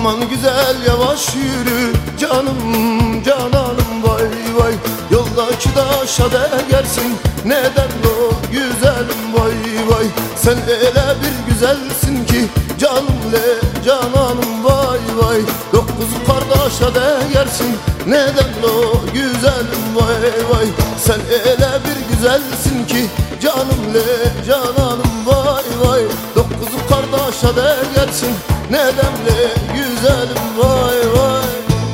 Aman güzel yavaş yürü canım cananım vay vay. Yoldaki taşa değersin neden o güzelim vay vay. Sen öyle bir güzelsin ki canım le cananım vay vay. Dokuz kardeşe değersin neden o güzelim vay vay. Sen öyle bir güzelsin ki canım le cananım vay vay. Dokuz kardeşe değersin neden le güzelim vay vay.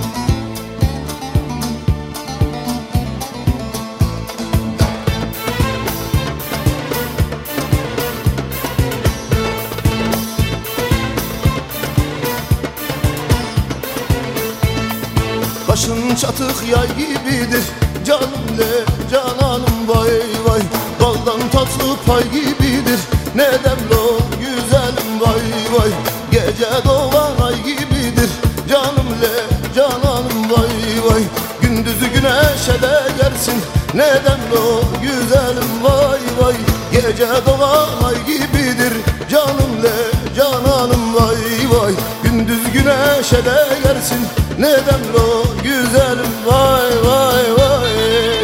Başın çatık yay gibidir canım le cananım vay vay. Baldan tatlı pay gibidir neden o güzelim vay vay. Gece doğan ay gibidir canım le cananım vay vay. Gündüzü güneşe değersin neden o güzelim vay vay. Gece doğan ay gibidir canım le cananım vay vay. Gündüz güneşe değersin neden o güzelim vay vay vay.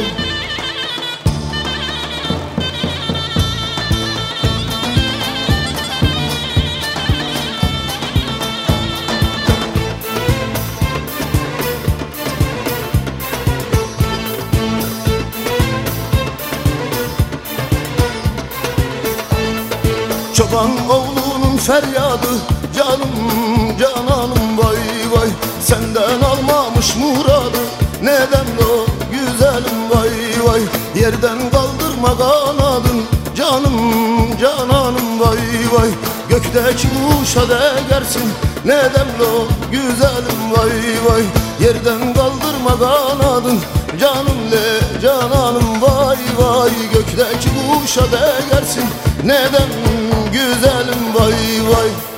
Çoban oğlunun feryadı canım cananım vay vay. Senden almamış muradı neden o güzelim vay vay. Yerden kaldırma kanadın canım cananım vay vay. Gökteki kuşa değersin neden o güzelim vay vay. Yerden kaldırma kanadın canım le cananım vay vay. Gökteki kuşa değersin neden güzelim vay vay.